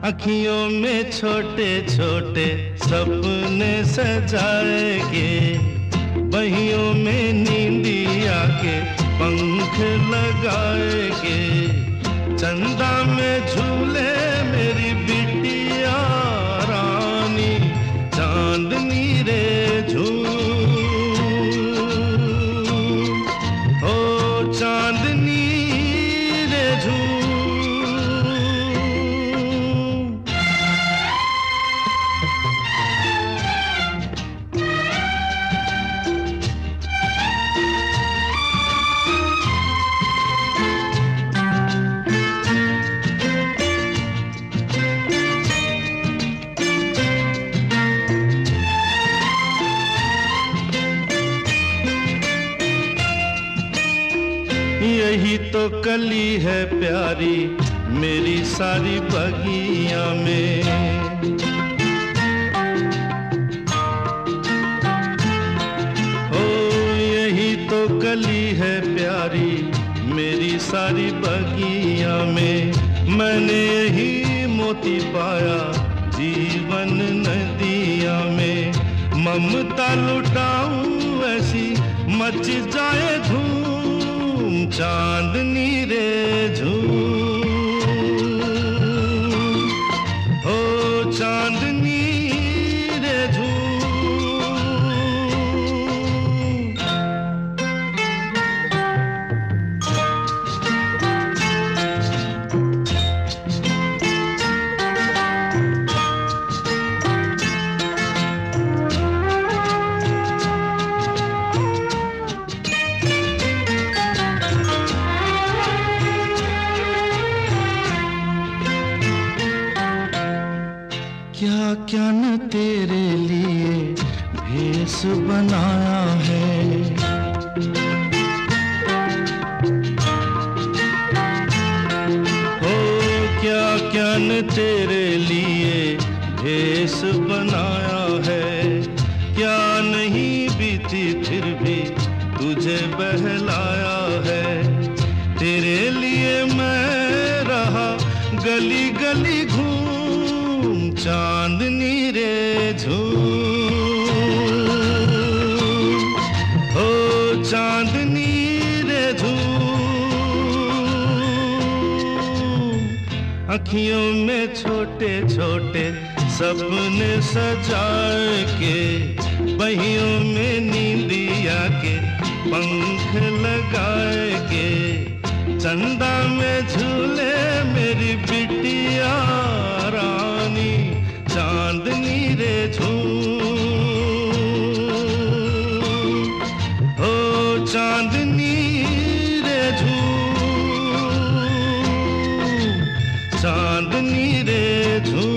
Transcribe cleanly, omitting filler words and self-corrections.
अखियों में छोटे छोटे सपने सजाएंगे, बहियों में नींदिया के पंख लगाएंगे, चंदा में झूले मेरी बिटिया रानी, चांदनी रे झूम, ओ चांदनी रे झूम। यही तो कली है प्यारी मेरी सारी बगिया में, ओ यही तो कली है प्यारी मेरी सारी बगिया में, मैंने यही मोती पाया जीवन नदिया में, ममता लुटाऊं ऐसी मच जाए धूम, चांदनी रे झूम, हो चांदनी रे झूम। क्या क्या न तेरे लिए भेष बनाया है, हो क्या क्या न तेरे लिए भेष बनाया है, क्या नहीं बीती फिर भी तुझे बहलाया है, तेरे लिए मैं रहा गली गली घूम, चांदनी रे झूम, हो चांदनी रे झूम। अखियों में छोटे छोटे सपने सजाए के, बहियों में नींदिया के पंख लगाए के, चंदा में झूले मेरी बिटिया रानी, चांदनी रे झूम, हो चांदनी रे झूम, चांदनी रे झूम।